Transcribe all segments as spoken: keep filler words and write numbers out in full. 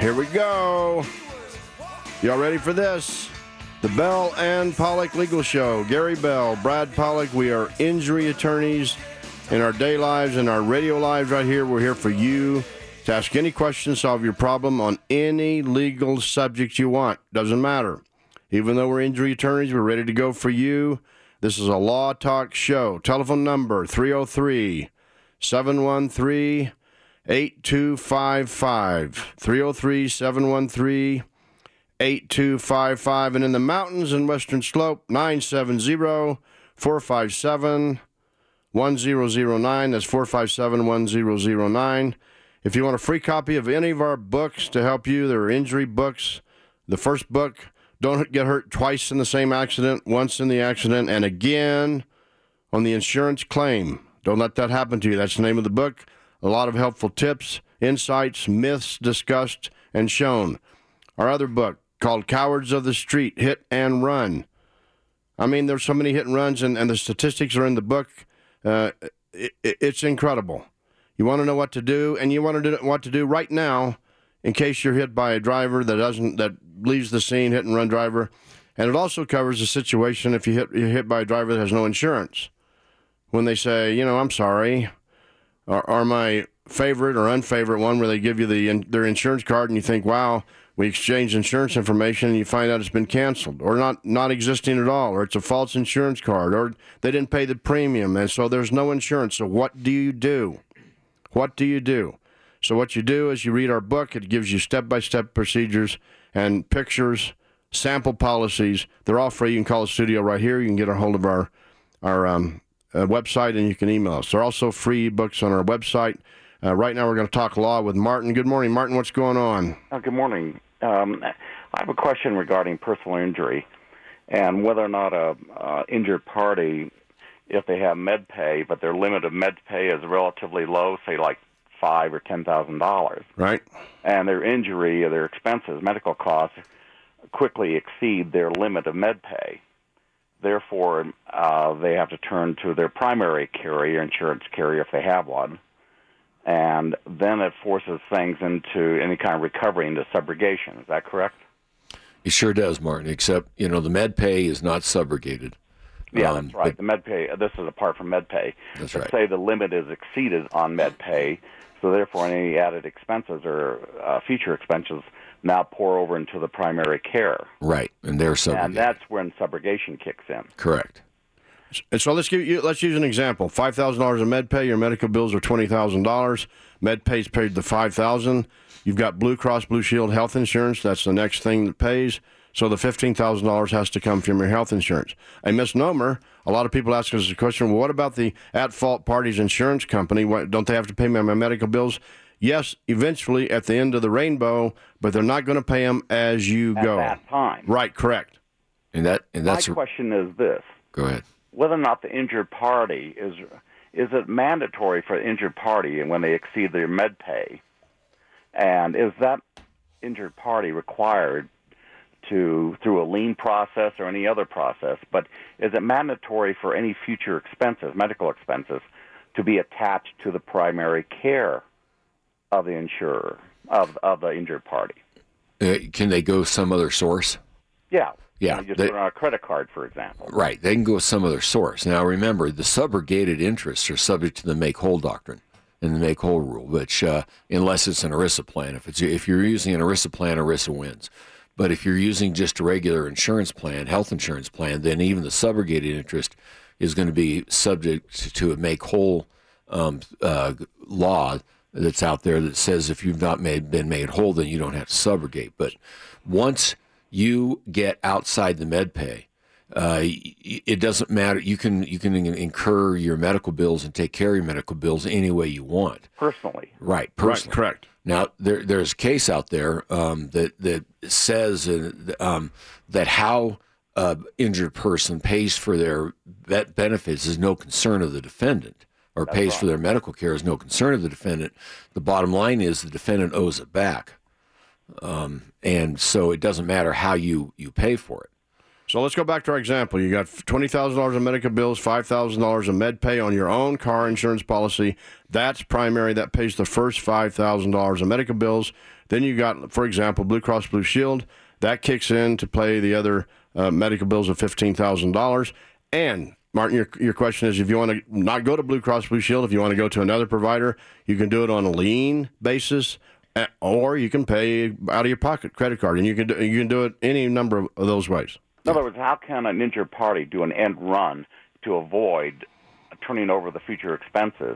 Here we go. Y'all ready for this? The Bell and Pollock Legal Show. Gary Bell, Brad Pollock. We are injury attorneys in our day lives and our radio lives right here. We're here for you to ask any question, solve your problem on any legal subject you want. Doesn't matter. Even though we're injury attorneys, we're ready to go for you. This is a Law Talk show. Telephone number three oh three, seven one three, eight two five five. three oh three, seven one three, eight two five five. And in the mountains and Western Slope, nine seven zero, four five seven, one zero zero nine. That's four five seven, one zero zero nine. If you want a free copy of any of our books to help you, they're injury books. The first book, Don't Get Hurt Twice in the Same Accident, Once in the Accident, and Again on the Insurance Claim. Don't let that happen to you. That's the name of the book. A lot of helpful tips, insights, myths discussed and shown. Our other book called Cowards of the Street, Hit and Run. I mean, there's so many hit and runs, and, and the statistics are in the book. Uh, it, it's incredible. You want to know what to do, and you want to know what to do right now in case you're hit by a driver that doesn't that leaves the scene, hit and run driver. And it also covers the situation if you hit you're hit by a driver that has no insurance. When they say, you know, I'm sorry, or, or my favorite or unfavorite one where they give you the their insurance card and you think, wow, we exchanged insurance information and you find out it's been canceled or not, not existing at all, or it's a false insurance card, or they didn't pay the premium and so there's no insurance. So what do you do? What do you do? So what you do is you read our book. It gives you step-by-step procedures and pictures, sample policies. They're all free. You can call the studio right here. You can get a hold of our our um, uh, website, and you can email us. There are also free books on our website. Uh, right now we're going to talk law with Martin. Good morning, Martin. What's going on? Uh, good morning. Um, I have a question regarding personal injury and whether or not a uh, injured party, if they have med pay, but their limit of med pay is relatively low, say like five or ten thousand dollars, right? And their injury or their expenses, medical costs, quickly exceed their limit of med pay. Therefore, uh, they have to turn to their primary carrier, insurance carrier, if they have one, and then it forces things into any kind of recovery into subrogation. Is that correct? It sure does, Martin. Except you know the med pay is not subrogated. Yeah, um, that's right. But, the med pay. This is apart from med pay. That's Let's right. say the limit is exceeded on med pay, so therefore any added expenses or uh, future expenses now pour over into the primary care. Right, and they're subrogated. And that's when subrogation kicks in. Correct. And so let's give you, let's use an example. Five thousand dollars in med pay. Your medical bills are twenty thousand dollars. Med pay's paid the five thousand. You've got Blue Cross Blue Shield health insurance. That's the next thing that pays. So the fifteen thousand dollars has to come from your health insurance. A misnomer. A lot of people ask us the question, well, what about the at-fault party's insurance company? What, don't they have to pay me my medical bills? Yes, eventually at the end of the rainbow, but they're not going to pay them as you At go. that time. Right, correct. And that and that's My question is this. Go ahead. Whether or not the injured party, is is it mandatory for the injured party when they exceed their med pay? And is that injured party required to, through a lien process or any other process, but is it mandatory for any future expenses, medical expenses, to be attached to the primary care of the insurer, of, of the injured party? Uh, can they go some other source? Yeah. Yeah, You just they- put it on a credit card, for example. Right. They can go with some other source. Now, remember, the subrogated interests are subject to the make-whole doctrine and the make-whole rule, which, uh, unless it's an ERISA plan. If it's if you're using an ERISA plan, ERISA wins. But if you're using just a regular insurance plan, health insurance plan, then even the subrogated interest is going to be subject to a make-whole um, uh, law that's out there that says if you've not made, been made whole, then you don't have to subrogate. But once you get outside the med pay, uh, it doesn't matter. You can you can incur your medical bills and take care of your medical bills any way you want. Personally. Right, personally. Right, correct. Now, there, there's a case out there um, that that says uh, um, that how an injured person pays for their vet benefits is no concern of the defendant, or That's pays right. for their medical care is no concern of the defendant. The bottom line is the defendant owes it back. Um, and so it doesn't matter how you, you pay for it. So let's go back to our example. You got twenty thousand dollars in medical bills, five thousand dollars in med pay on your own car insurance policy. That's primary. That pays the first five thousand dollars in medical bills. Then you got, for example, Blue Cross Blue Shield. That kicks in to pay the other uh, medical bills of fifteen thousand dollars. And, Martin, your, your question is, if you want to not go to Blue Cross Blue Shield, if you want to go to another provider, you can do it on a lien basis, or you can pay out of your pocket, credit card, and you can do, you can do it any number of, of those ways. In other words, how can an injured party do an end run to avoid turning over the future expenses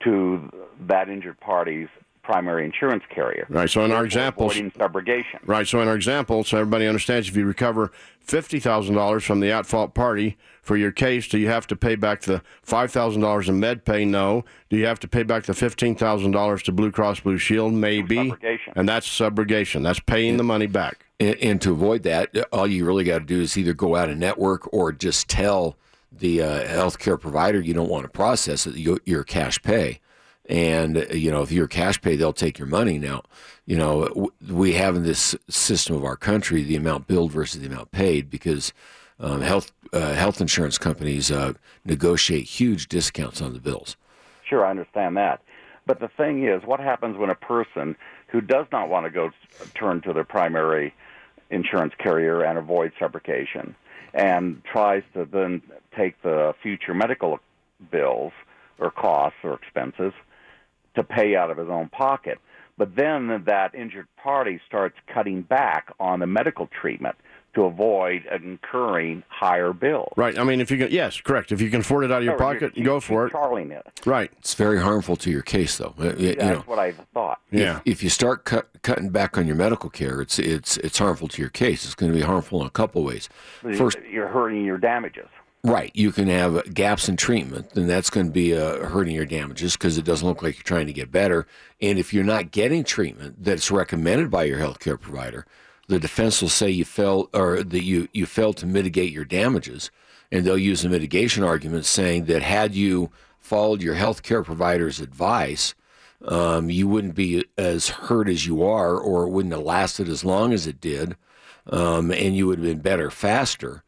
to that injured party's primary insurance carrier? Right. So in our example, avoiding subrogation. Right. So in our example, so everybody understands, if you recover fifty thousand dollars from the at-fault party for your case, do you have to pay back the five thousand dollars in med pay? No. Do you have to pay back the fifteen thousand dollars to Blue Cross Blue Shield? Maybe. Subrogation. And that's subrogation. That's paying the money back. And, and to avoid that, all you really got to do is either go out of network or just tell the uh, healthcare provider you don't want to process it, you, you're cash pay. And, you know, if you're cash pay, they'll take your money. Now, you know, we have in this system of our country the amount billed versus the amount paid, because um, health uh, health insurance companies uh, negotiate huge discounts on the bills. Sure, I understand that. But the thing is, what happens when a person who does not want to go turn to their primary insurance carrier and avoid subrogation and tries to then take the future medical bills or costs or expenses to pay out of his own pocket? But then that injured party starts cutting back on the medical treatment to avoid incurring higher bills. Right. I mean, if you can, yes, correct. If you can afford it out of your Or pocket, you're, go for it. Charling it. Right. It's very harmful to your case, though. You, Yeah, you that's know, what I thought. Yeah. If, if you start cut, cutting back on your medical care, it's it's it's harmful to your case. It's going to be harmful in a couple ways. First, You're hurting your damages. right, you can have gaps in treatment, and that's going to be uh, hurting your damages because it doesn't look like you're trying to get better. And if you're not getting treatment that's recommended by your healthcare provider, the defense will say you failed, or that you you failed to mitigate your damages, and they'll use a mitigation argument saying that had you followed your healthcare provider's advice, um, you wouldn't be as hurt as you are, or it wouldn't have lasted as long as it did, um, and you would have been better faster.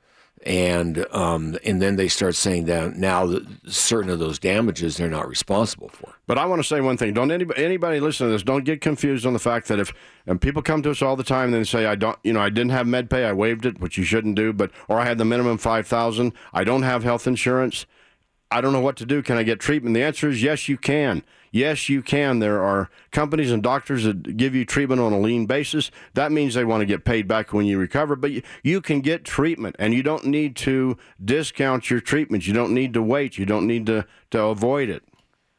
And um, and then they start saying that now that certain of those damages they're not responsible for. But I want to say one thing. Don't anybody, anybody listen to this, don't get confused on the fact that if and people come to us all the time and they say, I don't, you know, I didn't have med pay, I waived it, which you shouldn't do, but or I had the minimum five thousand, I don't have health insurance, I don't know what to do. Can I get treatment? The answer is yes, you can. Yes, you can. There are companies and doctors that give you treatment on a lien basis. That means they want to get paid back when you recover, but you, you can get treatment, and you don't need to discount your treatment. You don't need to wait. You don't need to, to avoid it.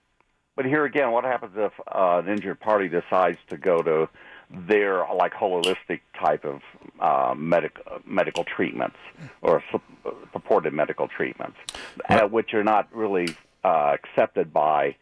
But here again, what happens if uh, an injured party decides to go to their like holistic type of uh, medic- medical treatments or su- purported medical treatments, uh, which are not really uh, accepted by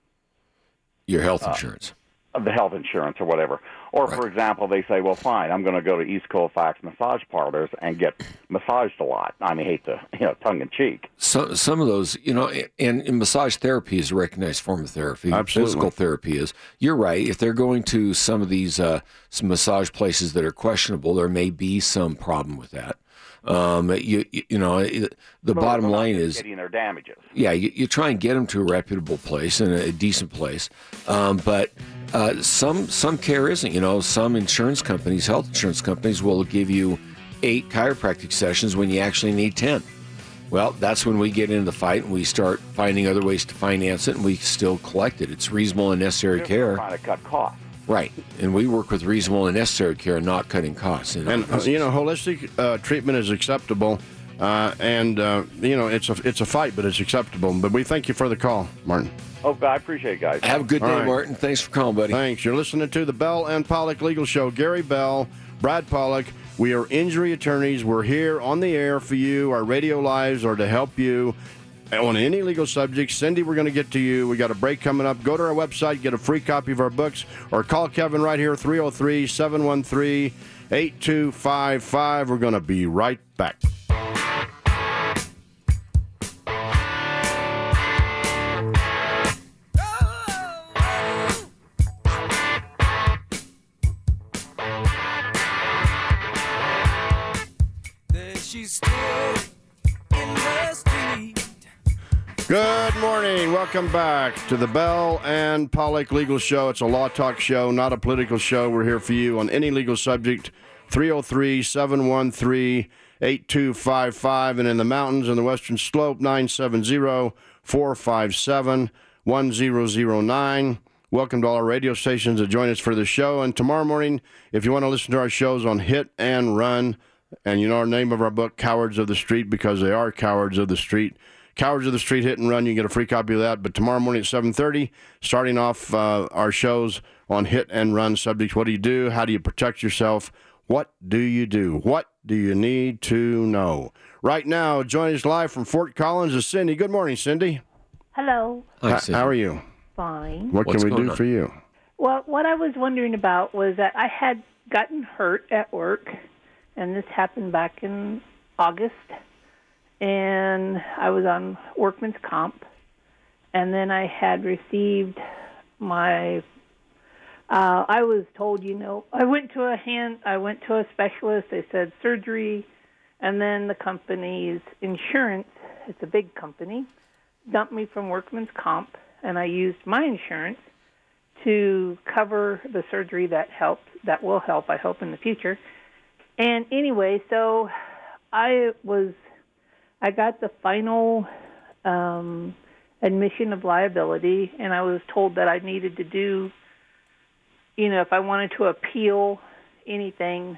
Your health insurance. Uh, the health insurance or whatever. Or, Right. for example, they say, well, fine, I'm going to go to East Colfax massage parlors and get massaged a lot. I mean, I hate to, you know, tongue-in-cheek. So, some of those, you know, and, and massage therapy is a recognized form of therapy. Absolutely. Physical therapy is. You're right. If they're going to some of these uh, some massage places that are questionable, there may be some problem with that. Um, you, you you know, it, the Well, bottom they're not line is, getting their damages. yeah, you, you try and get them to a reputable place and a, a decent place. Um, but uh, some some care isn't. You know, some insurance companies, health insurance companies, will give you eight chiropractic sessions when you actually need ten. Well, that's when we get into the fight and we start finding other ways to finance it, and we still collect it. It's reasonable and necessary They're care. trying to cut costs. Right. And we work with reasonable and necessary care, not cutting costs. You know? And uh, you know, holistic uh, treatment is acceptable, uh, and uh, you know, it's a it's a fight, but it's acceptable. But we thank you for the call, Martin. Oh, I appreciate it, guys. Have a good day, All right. Martin. Thanks for calling, buddy. Thanks. You're listening to the Bell and Pollock Legal Show. Gary Bell, Brad Pollock. We are injury attorneys. We're here on the air for you. Our radio lives are to help you on any legal subject. Cindy, we're going to get to you. We got a break coming up. Go to our website, get a free copy of our books, or call Kevin right here, three oh three, seven one three, eight two five five. We're going to be right back. She's still Good morning. Welcome back to the Bell and Pollock Legal Show. It's a law talk show, not a political show. We're here for you on any legal subject. three oh three, seven one three, eight two five five. And in the mountains and the western slope, nine seven zero, four five seven, one zero zero nine. Welcome to all our radio stations that join us for the show. And tomorrow morning, if you want to listen to our shows on Hit and Run, and you know our name of our book, Cowards of the Street, because they are cowards of the street. Cowards of the Street, Hit and Run. You can get a free copy of that. But tomorrow morning at seven thirty, starting off uh, our shows on Hit and Run subjects. What do you do? How do you protect yourself? What do you do? What do you need to know? Right now, joining us live from Fort Collins is Cindy. Good morning, Cindy. Hello. Hi, H- Cindy. How are you? Fine. What What's can we going do on? for you? Well, what I was wondering about was that I had gotten hurt at work, and this happened back in August, and I was on workman's comp, and then I had received my, uh, I was told, you know, I went to a hand, I went to a specialist, they said surgery, and then the company's insurance, it's a big company, dumped me from workman's comp, and I used my insurance to cover the surgery that helped, that will help, I hope, in the future. And anyway, so I was, I got the final um, admission of liability, and I was told that I needed to do, you know, if I wanted to appeal anything,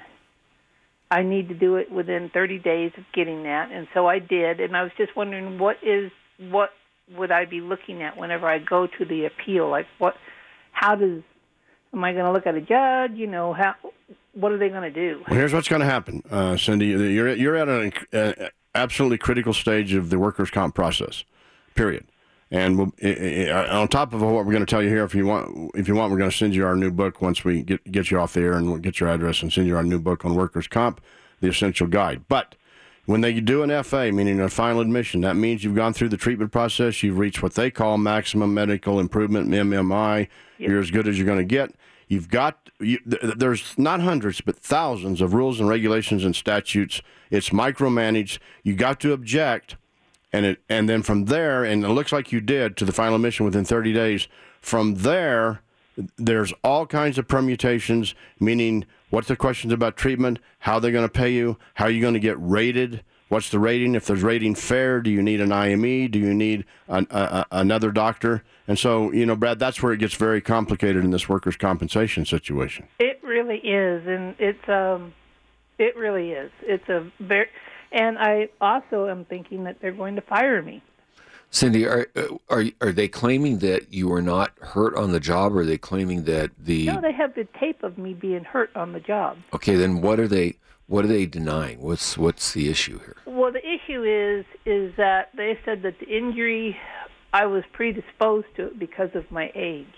I need to do it within thirty days of getting that. And so I did, and I was just wondering what is, what would I be looking at whenever I go to the appeal? Like what, how does, am I going to look at a judge? You know, how, what are they going to do? Well, here's what's going to happen, uh, Cindy. You're you're at an uh, absolutely critical stage of the workers' comp process, period. And we'll, uh, uh, on top of what we're going to tell you here, if you want, if you want, we're going to send you our new book once we get get you off the air, and we'll get your address and send you our new book on workers' comp, the Essential Guide. But when they do an F A, meaning a final admission, that means you've gone through the treatment process, you've reached what they call maximum medical improvement, M M I. Yep. You're as good as you're going to get. You've got, you, th- there's not hundreds, but thousands of rules and regulations and statutes. It's micromanaged. You got to object, and it, and then from there, and it looks like you did, to the final admission within thirty days. From there, there's all kinds of permutations, meaning what's the questions about treatment, how they're going to pay you, how are you going to get rated, what's the rating, if there's rating fair, do you need an I M E, do you need an, a, a, another doctor? And so, you know, Brad, that's where it gets very complicated in this workers' compensation situation. It really is, and it's, um, it really is. It's a very, and I also am thinking that they're going to fire me. Cindy, are are are they claiming that you were not hurt on the job, or are they claiming that the? No, they have the tape of me being hurt on the job. Okay, then what are they? What are they denying? What's what's the issue here? Well, the issue is is that they said that the injury, I was predisposed to it because of my age.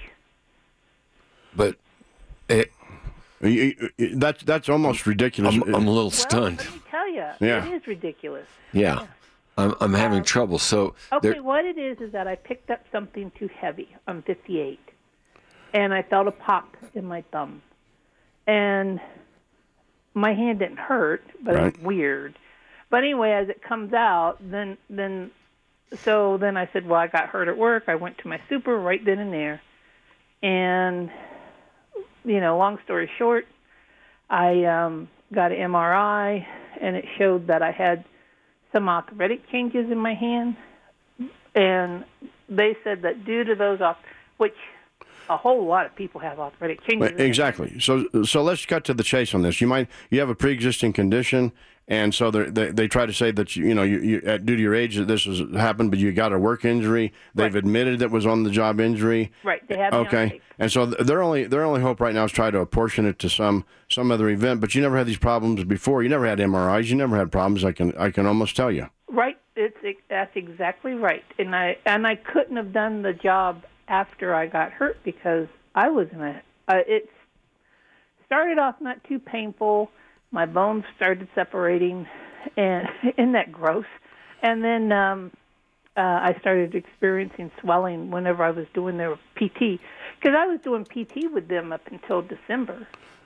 But it, You- you- That's that's almost ridiculous. I'm, I'm a little Well, stunned. let me tell you, Yeah. it is ridiculous. Yeah, I'm I'm having trouble. So Okay, there- what it is is that I picked up something too heavy. I'm fifty-eight, and I felt a pop in my thumb, and my hand didn't hurt, but Right. it's weird. But anyway, as it comes out, then then so then I said, well, I got hurt at work. I went to my super right then and there, and you know, long story short, I um, got an M R I, and it showed that I had some arthritic changes in my hand, and they said that due to those, off, which a whole lot of people have arthritic changes. in their Exactly. So so let's cut to the chase on this. You might you have a pre-existing condition, and so they they try to say that you, you know you, you due to your age that this has happened, but you got a work injury. They've Right. admitted that was on the job injury. Right. They have me on Okay. tape. And so their only their only hope right now is try to apportion it to some some other event. But you never had these problems before. You never had M R Is. You never had problems. I can I can almost tell you. Right. It's it, that's exactly right. And I and I couldn't have done the job after I got hurt because I was in a. Uh, it started off not too painful. My bones started separating, and isn't that gross? And then um, uh, I started experiencing swelling whenever I was doing their P T, because I was doing P T with them up until December.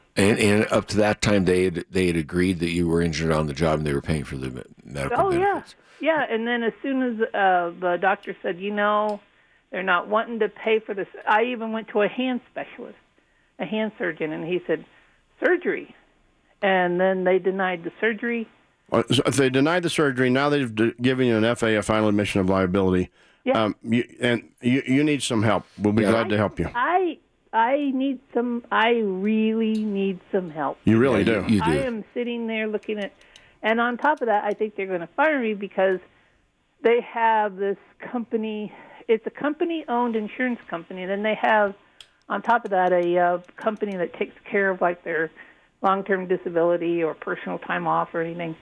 And, and up to that time, they had, they had agreed that you were injured on the job and they were paying for the me- medical Oh, benefits. yeah. Yeah, and then as soon as uh, the doctor said, you know, they're not wanting to pay for this, I even went to a hand specialist, a hand surgeon, and he said, surgery. And then they denied the surgery. Well, so if they denied the surgery, now they've d- given you an F A, a final admission of liability. Yeah. Um, you, and you, you need some help. We'll be Yeah. glad to help you. I I need some, I really need some help. You really Yeah, do. You, you do. I am sitting there looking at, and on top of that, I think they're going to fire me because they have this company. It's a company-owned insurance company, and then they have, on top of that, a uh, company that takes care of like their long-term disability or personal time off or anything.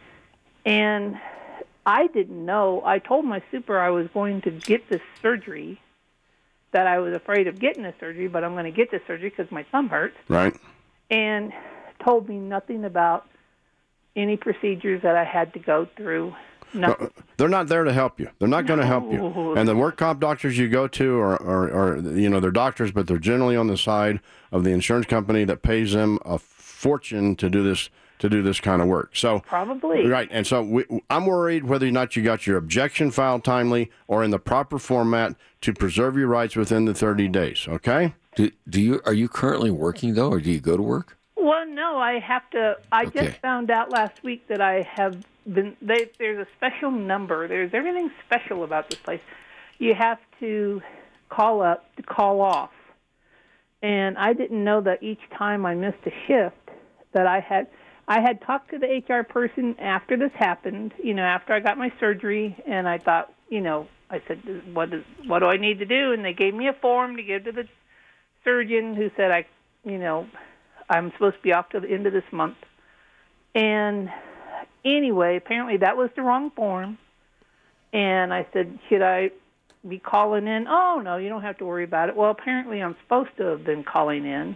And I didn't know. I told my super I was going to get this surgery, that I was afraid of getting the surgery, but I'm going to get the surgery because my thumb hurts. Right. And told me nothing about any procedures that I had to go through. Nothing. They're not there to help you. They're not going to help you. No. And the work comp doctors you go to are, are, are, you know, they're doctors, but they're generally on the side of the insurance company that pays them a fortune to do this to do this kind of work. So Probably. right. And so we, I'm worried whether or not you got your objection filed timely or in the proper format to preserve your rights within the thirty days. Okay. Do, do you are you currently working though, or do you go to work? Well, no, I have to. I Okay. just found out last week that I have been. They, there's a special number. There's everything special about this place. You have to call up to call off, and I didn't know that each time I missed a shift that I had. I had talked to the H R person after this happened. You know, after I got my surgery, and I thought, you know, I said, what is what do I need to do? And they gave me a form to give to the surgeon, who said I, you know. I'm supposed to be off to the end of this month. And anyway, apparently that was the wrong form. And I said, should I be calling in? Oh, no, you don't have to worry about it. Well, apparently I'm supposed to have been calling in.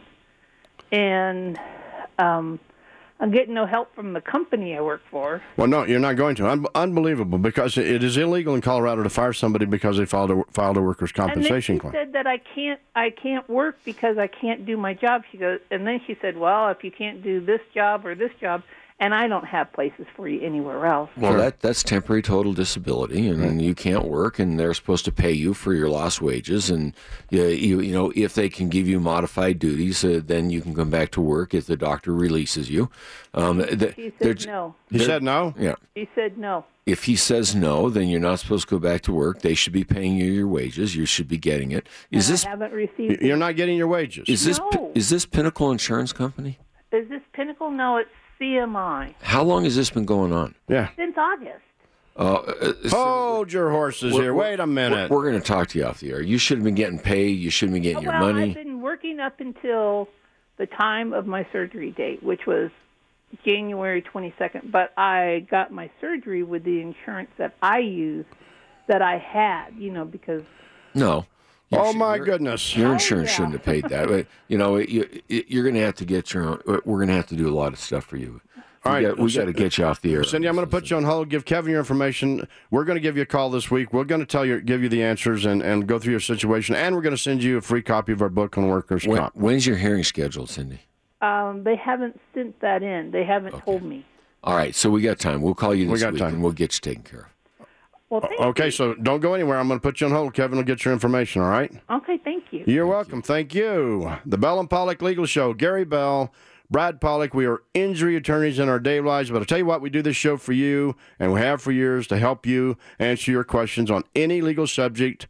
And um, I'm getting no help from the company I work for. Well, no, you're not going to. Un- unbelievable, because it is illegal in Colorado to fire somebody because they filed a, filed a workers' compensation and then she claim. said that I can't, I can't work because I can't do my job. She goes, and then she said, well, if you can't do this job or this job, and I don't have places for you anywhere else. Well, Sure. that that's temporary total disability, and Right. you can't work, and they're supposed to pay you for your lost wages. And you, you, you know, if they can give you modified duties, uh, then you can come back to work if the doctor releases you. Um, th- She they're- said no. He they're- said no? Yeah. She said no. If he says no, then you're not supposed to go back to work. They should be paying you your wages. You should be getting it. Is and this I haven't received You're not getting your wages. is this No. is this Pinnacle Insurance Company? Is this Pinnacle? No, it's C M I. How long has this been going on? Yeah. Since August. Uh, uh, Hold your horses We're- here. we're- Wait a minute. We're, we're going to talk to you off the air. You should have been getting paid. You shouldn't be getting your well, money. I've been working up until the time of my surgery date, which was January twenty-second. But I got my surgery with the insurance that I used, that I had, you know, because No. You Oh, should- my your- goodness. Your Oh, insurance yeah. shouldn't have paid that. But, you know, you, you're going to have to get your own. We're going to have to do a lot of stuff for you. All we right, got, we so- got to get you off the air. Cindy, I'm going to put you on hold, give Kevin your information. We're going to give you a call this week. We're going to tell you, give you the answers and, and go through your situation. And we're going to send you a free copy of our book on workers' When, comp. when's your hearing scheduled, Cindy? um, they haven't sent that in. They haven't told me. All right, so we got time. We'll call you We this got week, time. and we'll get you taken care of. Well, thank Okay, you. so don't go anywhere. I'm going to put you on hold. Kevin will get your information, all right? Okay, thank you. You're welcome. Thank you. The Bell and Pollock Legal Show. Gary Bell, Brad Pollock. We are injury attorneys in our daily lives, but I'll tell you what, we do this show for you, and we have for years to help you answer your questions on any legal subject,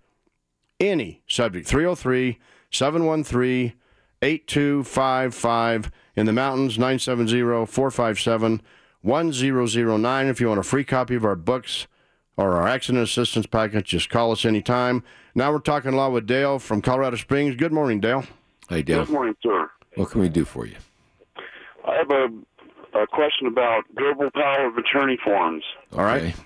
any subject. three oh three, seven one three, eight two five five. In the mountains, nine seven zero, four five seven, one zero zero nine. If you want a free copy of our books or our accident assistance package, just call us anytime. Now we're talking law with Dale from Colorado Springs. Good morning, Dale. Hey, Dale, Good morning, sir. what can we do for you? I have a, a question about durable power of attorney forms. All right. Okay.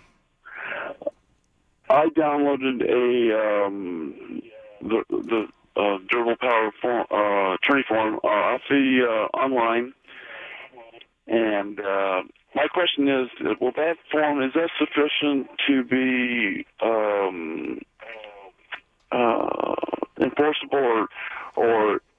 I downloaded a um, the the uh, durable power form, uh, attorney form uh, off the uh, online, and uh, my question is: will that form is that sufficient to be um, uh, enforceable, or or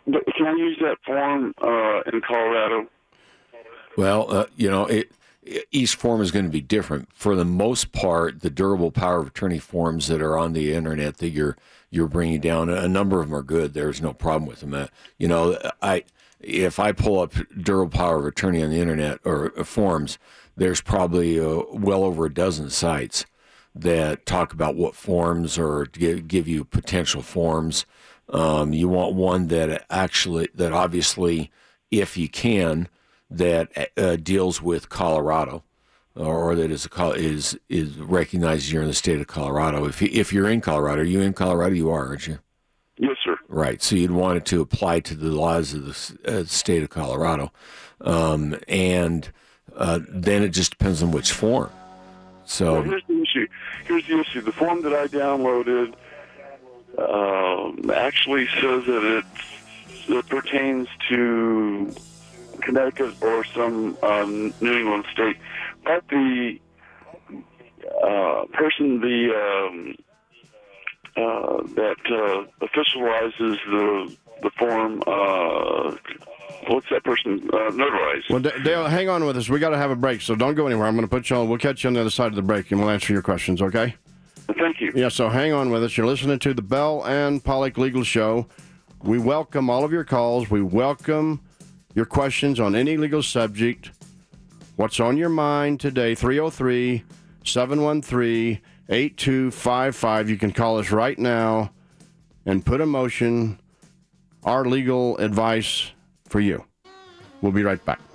but can I use that form uh, in Colorado? Well, uh, you know, it, each form is going to be different. For the most part, the durable power of attorney forms that are on the internet that you're you're bringing down, a number of them are good. There's no problem with them. Uh, you know, I if I pull up durable power of attorney on the internet or uh, forms, there's probably uh, well over a dozen sites that talk about what forms or give, give you potential forms. Um, you want one that actually, that obviously, if you can, that uh, deals with Colorado, or that is a, is is recognizes you're in the state of Colorado. If you, if you're in Colorado, are you in Colorado? You are, aren't you? Yes, sir. Right. So you'd want it to apply to the laws of the uh, state of Colorado, um, and uh, then it just depends on which form. So well, here's the issue. Here's the issue. The form that I downloaded uh, actually says that it, it pertains to Connecticut or some um, New England state, but the uh, person the um, uh, that uh, officializes the the form, uh, what's that person uh, notarized? Well, D- Dale, hang on with us. We got to have a break, so don't go anywhere. I'm going to put you on. We'll catch you on the other side of the break, and we'll answer your questions. Okay? Thank you. Yeah. So hang on with us. You're listening to the Bell and Pollock Legal Show. We welcome all of your calls. We welcome your questions on any legal subject. What's on your mind today? three oh three, seven one three, eight two five five. You can call us right now and put in motion our legal advice for you. We'll be right back.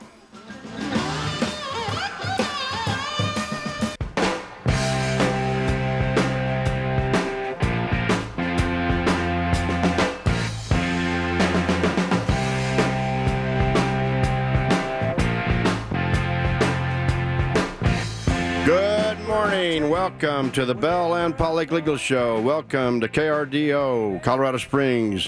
Welcome to the Bell and Pollock Legal Show. Welcome to K R D O, Colorado Springs,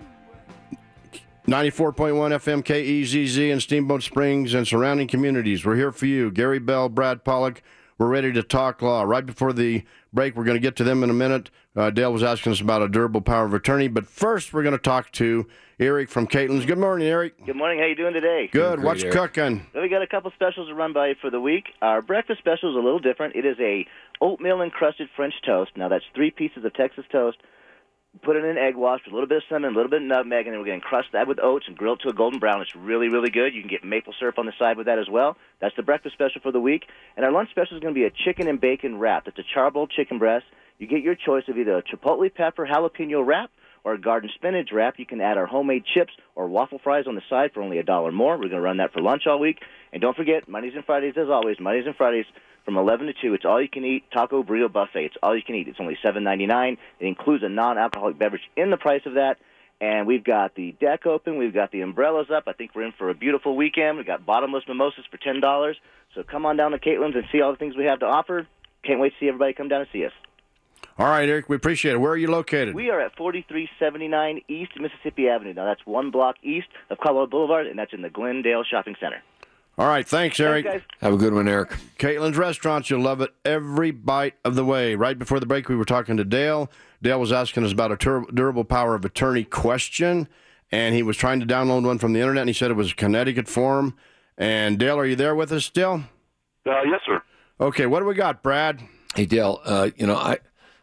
ninety-four point one F M K E Z Z in Steamboat Springs and surrounding communities. We're here for you. Gary Bell, Brad Pollock. We're ready to talk law. Right before the break, we're going to get to them in a minute. Uh, Dale was asking us about a durable power of attorney, but first we're going to talk to Eric from Caitlin's. Good morning, Eric. Good morning. How you doing today? Good. Great, What's Eric. cooking? Well, we got a couple specials to run by you for the week. Our breakfast special is a little different. It is a oatmeal encrusted French toast. Now that's three pieces of Texas toast. Put it in an egg wash with a little bit of cinnamon, a little bit of nutmeg, and then we're going to encrust that with oats and grill it to a golden brown. It's really, really good. You can get maple syrup on the side with that as well. That's the breakfast special for the week. And our lunch special is going to be a chicken and bacon wrap. It's a charbroiled chicken breast. You get your choice of either a chipotle pepper jalapeno wrap or a garden spinach wrap. You can add our homemade chips or waffle fries on the side for only a dollar more. We're going to run that for lunch all week. And don't forget, Mondays and Fridays, as always, Mondays and Fridays from eleven to two, it's all-you-can-eat taco burrito buffet. It's all you can eat. It's only seven ninety-nine. It includes a non-alcoholic beverage in the price of that. And we've got the deck open. We've got the umbrellas up. I think we're in for a beautiful weekend. We've got bottomless mimosas for ten dollars. So come on down to Caitlin's and see all the things we have to offer. Can't wait to see everybody come down and see us. All right, Eric, we appreciate it. Where are you located? We are at forty-three seventy-nine East Mississippi Avenue. Now, that's one block east of Colorado Boulevard, and that's in the Glendale Shopping Center. All right, thanks, Eric. Thanks, guys. Have a good one, Eric. Caitlin's Restaurants, you'll love it every bite of the way. Right before the break, we were talking to Dale. Dale was asking us about a tur- durable power of attorney question, and he was trying to download one from the internet, and he said it was a Connecticut form. And Dale, are you there with us still? Uh, yes, sir. Okay, what do we got, Brad? Hey, Dale, uh, you know, I,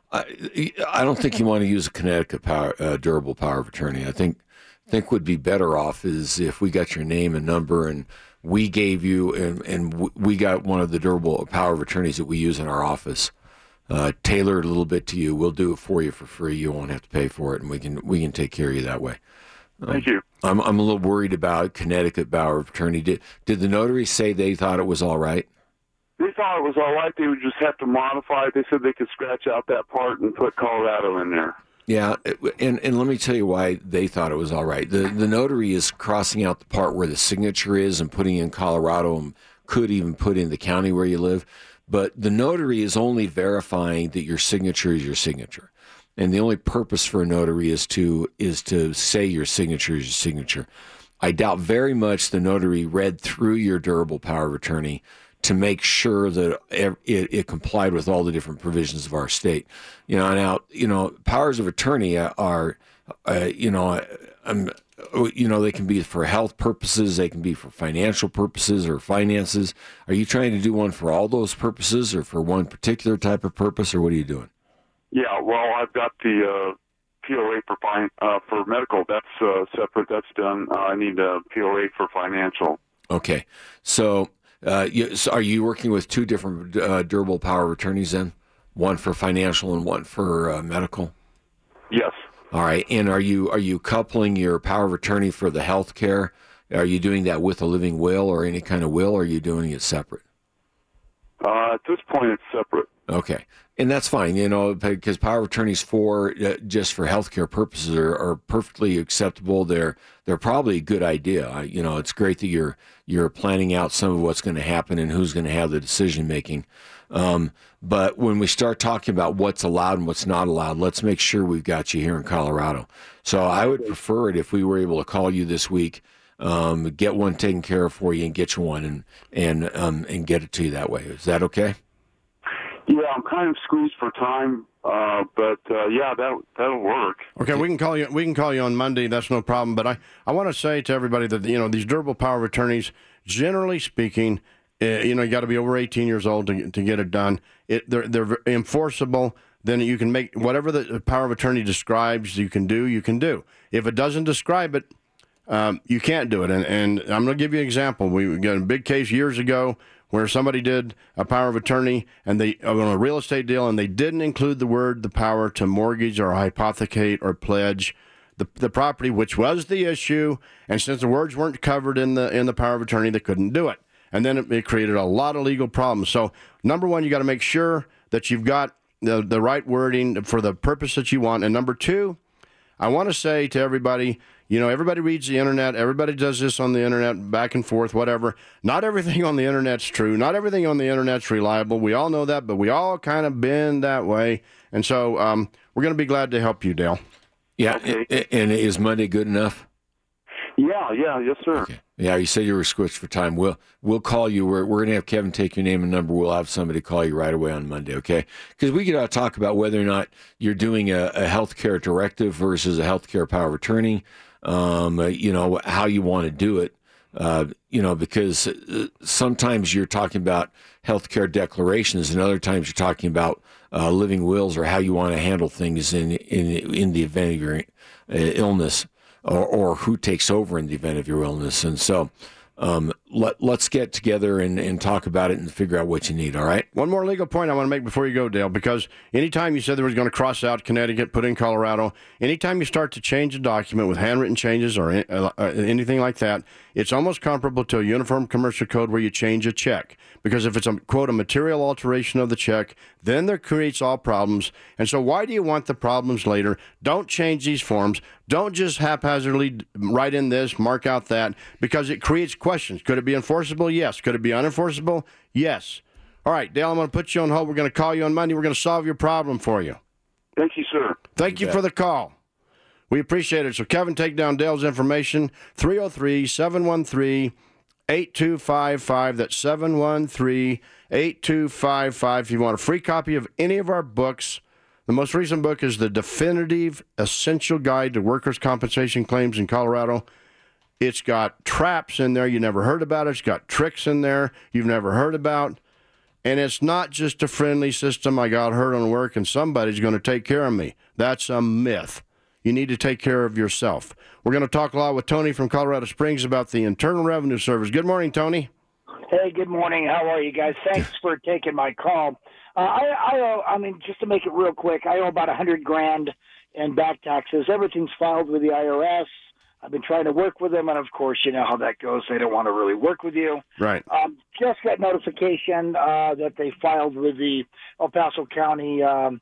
I I don't think you want to use a Connecticut power, uh, durable power of attorney. I think think would be better off is if we got your name and number and we gave you, and, and we got one of the durable power of attorneys that we use in our office, uh, tailored a little bit to you. We'll do it for you for free. You won't have to pay for it, and we can we can take care of you that way. Um, Thank you. I'm I'm a little worried about Connecticut power of attorney. Did did the notary say they thought it was all right? They thought it was all right. They would just have to modify it. They said they could scratch out that part and put Colorado in there. Yeah, and, and let me tell you why they thought it was all right. The the notary is crossing out the part where the signature is and putting in Colorado and could even put in the county where you live. But the notary is only verifying that your signature is your signature. And the only purpose for a notary is to is to say your signature is your signature. I doubt very much the notary read through your durable power of attorney to make sure that it, it complied with all the different provisions of our state. You know, now, you know, powers of attorney are, uh, you know, I'm, you know, they can be for health purposes, they can be for financial purposes or finances. Are you trying to do one for all those purposes or for one particular type of purpose, or what are you doing? Yeah, well, I've got the uh, P O A for fine, uh, for medical. That's uh, separate. That's done. Uh, I need a P O A for financial. Okay. So, uh, you, so are you working with two different uh, durable power of attorneys then? One for financial and one for uh, medical? Yes. All right. And are you are you coupling your power of attorney for the health care? Are you doing that with a living will or any kind of will, or are you doing it separate? Uh, at this point, it's separate. Okay. And that's fine, you know, because power of attorneys for uh, just for healthcare purposes are, are perfectly acceptable. They're they're probably a good idea. I, you know, it's great that you're you're planning out some of what's going to happen and who's going to have the decision making. Um, but when we start talking about what's allowed and what's not allowed, let's make sure we've got you here in Colorado. So I would prefer it if we were able to call you this week, um, get one taken care of for you, and get you one and and um, and get it to you that way. Is that okay? Yeah, I'm kind of squeezed for time, uh, but uh, yeah, that that'll work. Okay, we can call you. We can call you on Monday. That's no problem. But I, I want to say to everybody that you know these durable power of attorneys, generally speaking, uh, you know you got to be over eighteen years old to to get it done. It they're they're enforceable. Then you can make whatever the power of attorney describes. You can do. You can do. If it doesn't describe it, um, you can't do it. And and I'm going to give you an example. We got a big case years ago where somebody did a power of attorney and they on a real estate deal, and they didn't include the word the power to mortgage or hypothecate or pledge the the property, which was the issue. And since the words weren't covered in the in the power of attorney, they couldn't do it. And then it, it created a lot of legal problems. So number one, you got to make sure that you've got the the right wording for the purpose that you want. And number two, I want to say to everybody, you know, everybody reads the internet. Everybody does this on the internet, back and forth, whatever. Not everything on the internet's true. Not everything on the internet's reliable. We all know that, but we all kind of been that way. And so um, we're going to be glad to help you, Dale. Yeah. Okay. And is Monday good enough? Yeah, yeah, yes, sir. Okay. Yeah, you said you were squished for time. We'll we'll call you. We're we're gonna have Kevin take your name and number. We'll have somebody call you right away on Monday, okay? Because we got to talk about whether or not you're doing a, a healthcare directive versus a healthcare power of attorney. Um, uh, you know how you want to do it. Uh, you know because uh, sometimes you're talking about healthcare declarations, and other times you're talking about uh, living wills or how you want to handle things in in in the event of your uh, illness. Or, or who takes over in the event of your illness. And so um, let, let's get together and, and talk about it and figure out what you need, all right? One more legal point I want to make before you go, Dale, because anytime you said there was going to cross out Connecticut, put in Colorado, anytime you start to change a document with handwritten changes or uh, anything like that, it's almost comparable to a uniform commercial code where you change a check. Because if it's a, quote, a material alteration of the check, then there creates all problems. And so why do you want the problems later? Don't change these forms. Don't just haphazardly write in this, mark out that, because it creates questions. Could it be enforceable? Yes. Could it be unenforceable? Yes. All right, Dale, I'm going to put you on hold. We're going to call you on Monday. We're going to solve your problem for you. Thank you, sir. Thank you for the call. We appreciate it. So, Kevin, take down Dale's information, three oh three, seven one three, eight two five five. That's seven one three, eight two five five. If you want a free copy of any of our books, the most recent book is The Definitive Essential Guide to Workers' Compensation Claims in Colorado. It's got traps in there you never heard about. It's got tricks in there you've never heard about. And it's not just a friendly system. I got hurt on work and somebody's going to take care of me. That's a myth. You need to take care of yourself. We're going to talk a lot with Tony from Colorado Springs about the Internal Revenue Service. Good morning, Tony. Hey, good morning. How are you guys? Thanks for taking my call. Uh, I, I owe, I mean, just to make it real quick, I owe about a hundred grand in back taxes. Everything's filed with the I R S. I've been trying to work with them, and of course, you know how that goes. They don't want to really work with you. Right. Um, just got notification uh, that they filed with the El Paso County, um,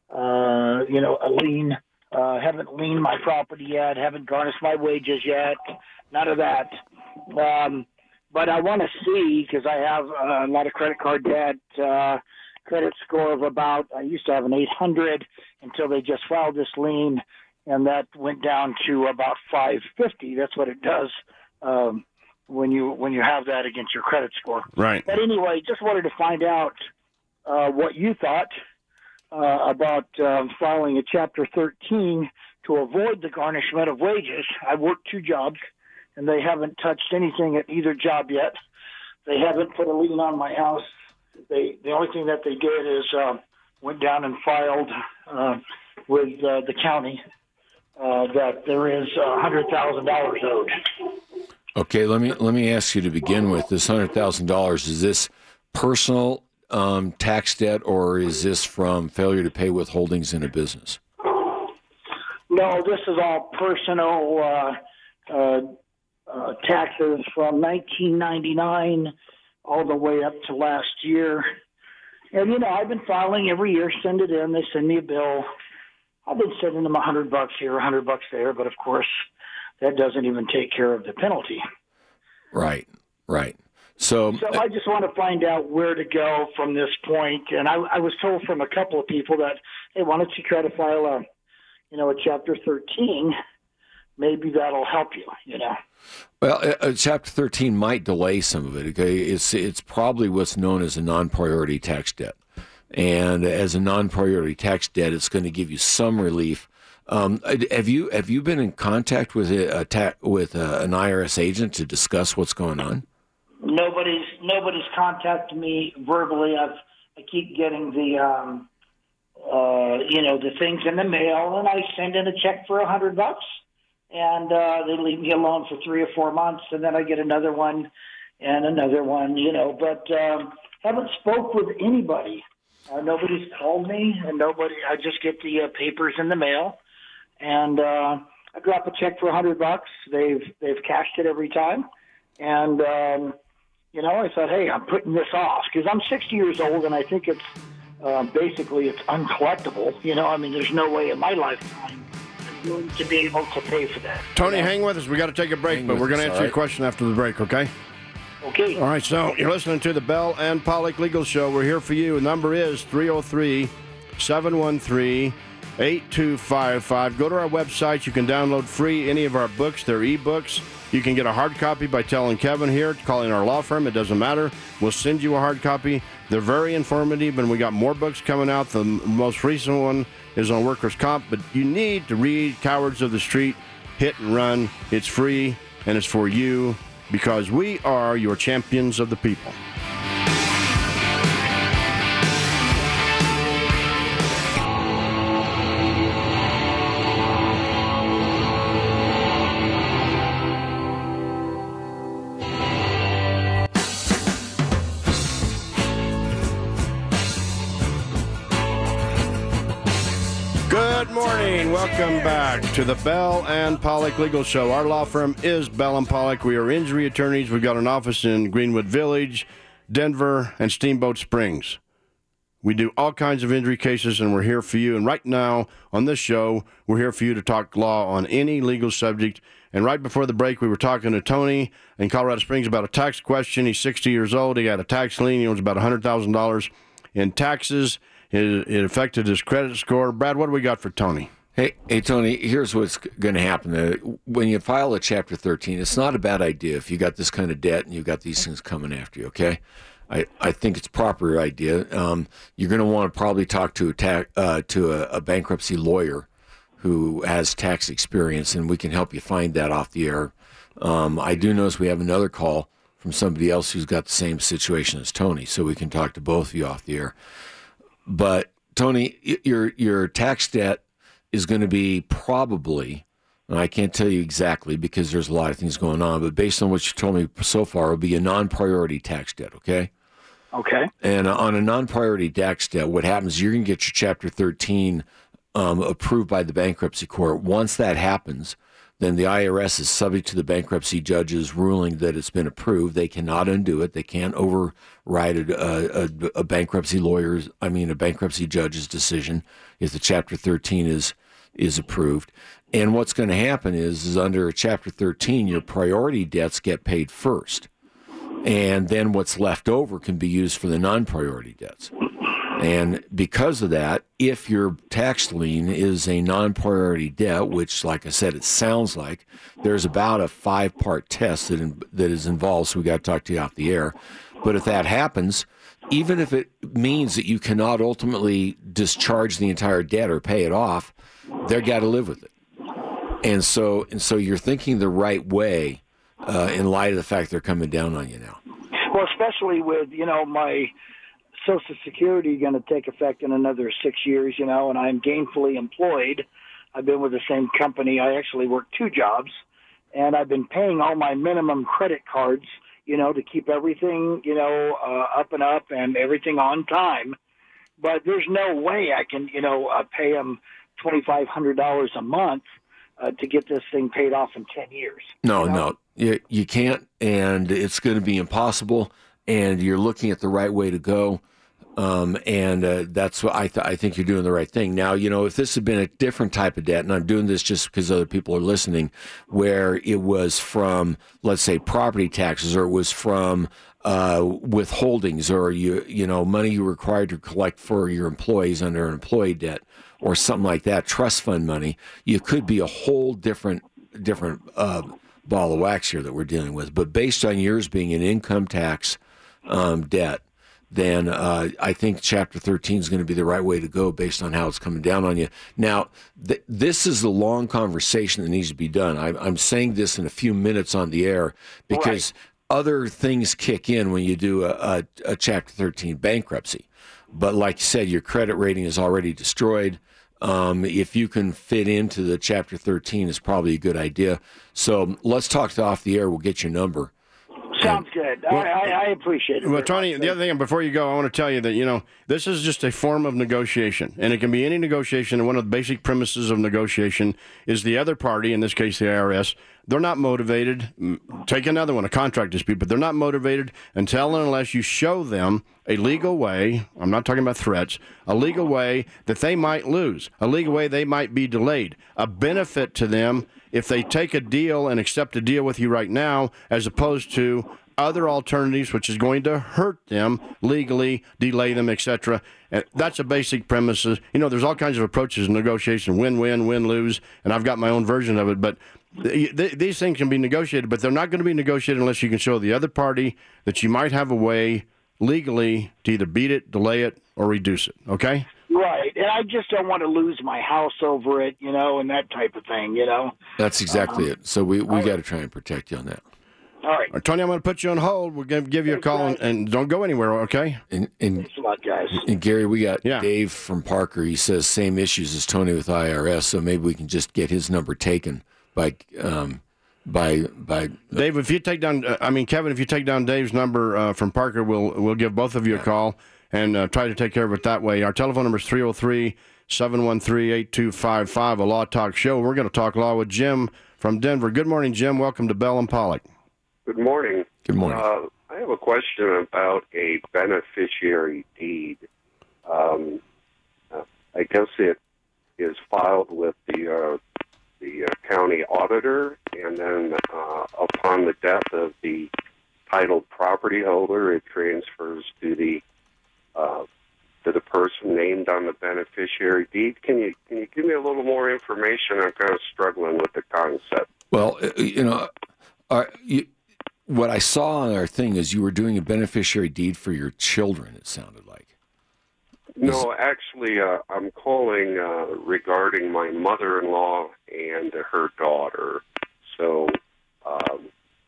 uh, you know, a lien. Uh, haven't liened my property yet. Haven't garnished my wages yet. None of that. Um, but I want to see, because I have a lot of credit card debt, uh, credit score of about, I used to have an eight hundred until they just filed this lien, and that went down to about five fifty. That's what it does um, when you when you have that against your credit score. Right. But anyway, just wanted to find out uh, what you thought uh, about um, filing a Chapter thirteen to avoid the garnishment of wages. I worked two jobs, and they haven't touched anything at either job yet. They haven't put a lien on my house. They the only thing that they did is uh, went down and filed uh, with uh, the county uh, that there is one hundred thousand dollars owed. Okay, let me let me ask you to begin with. This one hundred thousand dollars, is this personal um, tax debt, or is this from failure to pay withholdings in a business? No, this is all personal uh, uh, uh, taxes from nineteen ninety-nine all the way up to last year. And, you know, I've been filing every year, send it in. They send me a bill. I've been sending them a hundred bucks here, a hundred bucks there. But, of course, that doesn't even take care of the penalty. Right, right. So, so I just want to find out where to go from this point. And I, I was told from a couple of people that, hey, why don't you try to file a, you know, a Chapter thirteen? Maybe that'll help you, you know. Well, uh, Chapter thirteen might delay some of it. Okay, it's it's probably what's known as a non-priority tax debt, and as a non-priority tax debt, it's going to give you some relief. Um, have you have you been in contact with a, a ta- with a, an I R S agent to discuss what's going on? Nobody's nobody's contacted me verbally. I've I keep getting the um, uh, you know the things in the mail, and I send in a check for a hundred bucks. And uh, they leave me alone for three or four months, and then I get another one and another one, you know. But um, haven't spoke with anybody. Uh, nobody's called me, and nobody. I just get the uh, papers in the mail, and uh, I drop a check for a hundred bucks. They've they've cashed it every time, and um, you know, I thought, hey, I'm putting this off because I'm sixty years old, and I think it's uh, basically it's uncollectible. You know, I mean, there's no way in my lifetime to be able to pay for that. Tony, hang with us. We got to take a break, hang but we're going to answer right. your question after the break, okay? Okay. All right, so you're listening to the Bell and Pollock Legal Show. We're here for you. The number is three oh three, seven one three, eight two five five. Go to our website. You can download free any of our books. They're e-books. You can get a hard copy by telling Kevin here, calling our law firm. It doesn't matter. We'll send you a hard copy. They're very informative, and we got more books coming out. The most recent one is on workers' comp, but you need to read Cowards of the Street, Hit and Run. It's free, and it's for you because we are your champions of the people. Good morning. Welcome back to the Bell and Pollock Legal Show. Our law firm is Bell and Pollock. We are injury attorneys. We've got an office in Greenwood Village, Denver, and Steamboat Springs. We do all kinds of injury cases, and we're here for you. And right now on this show, we're here for you to talk law on any legal subject. And right before the break, we were talking to Tony in Colorado Springs about a tax question. He's sixty years old. He got a tax lien. He owns about one hundred thousand dollars in taxes. It, it affected his credit score. Brad, what do we got for Tony? Hey, hey, Tony, here's what's going to happen. Uh, when you file a Chapter thirteen, it's not a bad idea if you got this kind of debt and you've got these things coming after you, okay? I, I think it's a proper idea. Um, you're going to want to probably talk to a ta- uh, to a, a bankruptcy lawyer who has tax experience, and we can help you find that off the air. Um, I do notice we have another call from somebody else who's got the same situation as Tony, so we can talk to both of you off the air. But, Tony, your your tax debt is going to be probably, and I can't tell you exactly because there's a lot of things going on, but based on what you told me so far, it'll be a non-priority tax debt, okay? Okay. And on a non-priority tax debt, what happens is you're going to get your Chapter thirteen um, approved by the bankruptcy court. Once that happens, then the I R S is subject to the bankruptcy judge's ruling that it's been approved. They cannot undo it. They can't override a, a, a bankruptcy lawyer's, I mean, a bankruptcy judge's decision if the Chapter thirteen is is approved. And what's going to happen is, is under Chapter thirteen, your priority debts get paid first. And then what's left over can be used for the non-priority debts. And because of that, if your tax lien is a non-priority debt, which, like I said, it sounds like, there's about a five-part test that in, that is involved, so we got to talk to you off the air. But if that happens, even if it means that you cannot ultimately discharge the entire debt or pay it off, they've got to live with it. And so, and so you're thinking the right way uh, in light of the fact they're coming down on you now. Well, especially with, you know, my Social Security going to take effect in another six years, you know, and I'm gainfully employed. I've been with the same company. I actually work two jobs, and I've been paying all my minimum credit cards, you know, to keep everything, you know, uh, up and up and everything on time. But there's no way I can, you know, uh, pay them twenty-five hundred dollars a month uh, to get this thing paid off in ten years. No, you know? no, you, you can't, and it's going to be impossible, and you're looking at the right way to go. Um, and uh, that's what I, th- I think you're doing the right thing. Now, you know, if this had been a different type of debt, and I'm doing this just because other people are listening, where it was from, let's say, property taxes, or it was from uh, withholdings, or you you know money you were required to collect for your employees under an employee debt, or something like that, trust fund money, you could be a whole different different uh, ball of wax here that we're dealing with. But based on yours being an income tax um, debt, then uh, I think Chapter thirteen is going to be the right way to go based on how it's coming down on you. Now, th- this is the long conversation that needs to be done. I- I'm saying this in a few minutes on the air because right. other things kick in when you do a, a, a Chapter thirteen bankruptcy. But like you said, your credit rating is already destroyed. Um, if you can fit into the Chapter thirteen, is probably a good idea. So let's talk to off the air. We'll get your number. Sounds good. Well, I, I, I appreciate it. Well, Tony, the other thing, before you go, I want to tell you that, you know, this is just a form of negotiation, and it can be any negotiation, and one of the basic premises of negotiation is the other party, in this case the I R S, they're not motivated. Take another one, a contract dispute, but they're not motivated until and unless you show them a legal way, I'm not talking about threats, a legal way that they might lose, a legal way they might be delayed, a benefit to them if they take a deal and accept a deal with you right now, as opposed to other alternatives, which is going to hurt them legally, delay them, et cetera. And that's a basic premise. You know, there's all kinds of approaches in negotiation, win-win, win-lose, and I've got my own version of it. But th- th- these things can be negotiated, but they're not going to be negotiated unless you can show the other party that you might have a way legally to either beat it, delay it, or reduce it, okay? Right, and I just don't want to lose my house over it, you know, and that type of thing, you know. That's exactly um, it. So we we got to try and protect you on that. All right. All right, Tony, I'm going to put you on hold. We're going to give you Thanks, a call, and, guys. and don't go anywhere, okay? And and, Thanks a lot, guys. and Gary, we got Yeah. Dave from Parker. He says same issues as Tony with I R S, so maybe we can just get his number taken by um by by Dave, if you take down, uh, I mean, Kevin, if you take down Dave's number uh, from Parker, we'll we'll give both of you a call and uh, try to take care of it that way. Our telephone number is three oh three, seven one three, eight two five five, a Law Talk show. We're going to talk law with Jim from Denver. Good morning, Jim. Welcome to Bell and Pollock. Good morning. Good morning. Uh, I have a question about a beneficiary deed. Um, uh, I guess it is filed with the uh, the uh, county auditor, and then uh, upon the death of the titled property holder, it transfers to the uh, to the person named on the beneficiary deed. Can you can you give me a little more information? I'm kind of struggling with the concept. Well, uh, you know, are you, what I saw on our thing is you were doing a beneficiary deed for your children, it sounded like. No, actually, uh, I'm calling uh, regarding my mother-in-law and her daughter. So um,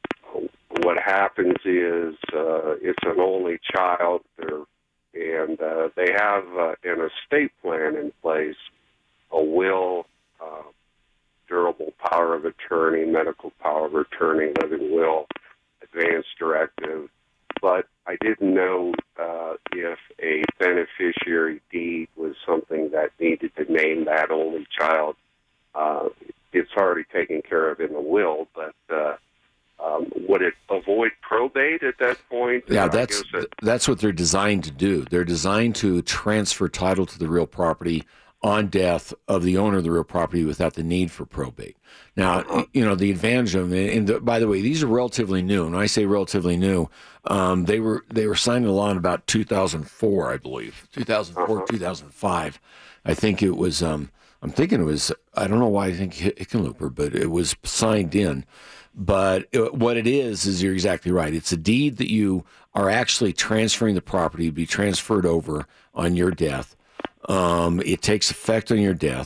what happens is uh, it's an only child, They're, and uh, they have uh, an estate plan in place, a will, uh, durable power of attorney, medical power of attorney, living will, advance directive, but I didn't know uh, if a beneficiary deed was something that needed to name that only child. Uh, it's already taken care of in the will, but uh, um, would it avoid probate at that point? Yeah, Uh, that's is it- that's what they're designed to do. They're designed to transfer title to the real property on death of the owner of the real property without the need for probate. Now, you know, the advantage of them, and the, by the way, these are relatively new. And when I say relatively new, um, they were they were signed into law in about two thousand four, I believe, two thousand four, Uh-huh. two thousand five. I think it was, um, I'm thinking it was, I don't know why I think Hickenlooper, but it was signed in. But it, what it is, is you're exactly right. It's a deed that you are actually transferring the property to be transferred over on your death. Um, it takes effect on your death,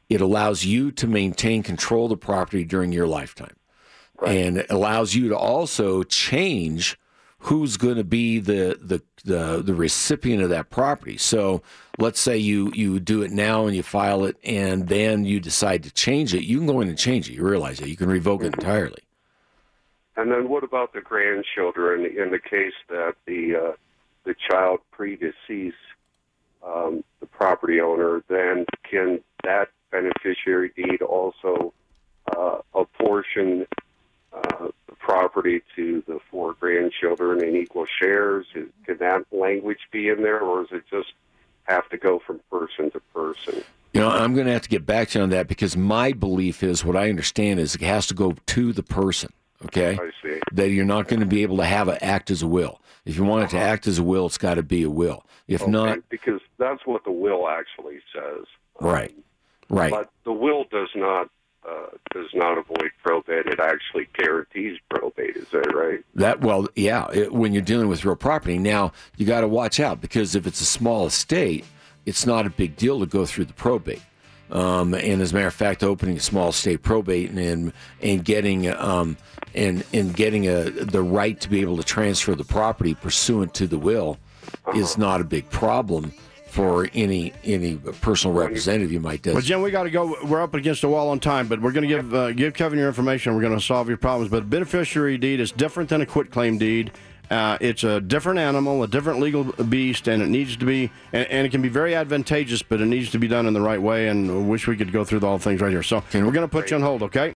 it allows you to maintain control of the property during your lifetime. Right. And it allows you to also change who's going to be the, the the the recipient of that property. So let's say you, you do it now and you file it, and then you decide to change it. You can go in and change it. You realize that. You can revoke it entirely. And then what about the grandchildren in the case that the uh, the child predeceased um, the property owner? Then can that beneficiary deed also uh, apportion uh, the property to the four grandchildren in equal shares? Is, can that language be in there, or does it just have to go from person to person? You know, I'm going to have to get back to you on that, because my belief is, what I understand is, it has to go to the person. Okay, I see. That you're not going to be able to have it act as a will. If you want it to act as a will, it's got to be a will. If okay, not, because that's what the will actually says. Right, um, right. But the will does not uh, does not avoid probate. It actually guarantees probate. Is that right? That well, yeah. It, when you're dealing with real property, now you got to watch out, because if it's a small estate, it's not a big deal to go through the probate. Um, and as a matter of fact, opening a small estate probate and and, and getting um, and and getting a the right to be able to transfer the property pursuant to the will uh-huh. is not a big problem for any any personal representative you might do. Well, Jim, we got to go. We're up against the wall on time, but we're going to give uh, give Kevin your information. We're going to solve your problems. But a beneficiary deed is different than a quitclaim deed. Uh, it's a different animal, a different legal beast, and it needs to be, and, and it can be very advantageous, but it needs to be done in the right way, and I wish we could go through all the things right here. So we're going to put you on hold, okay?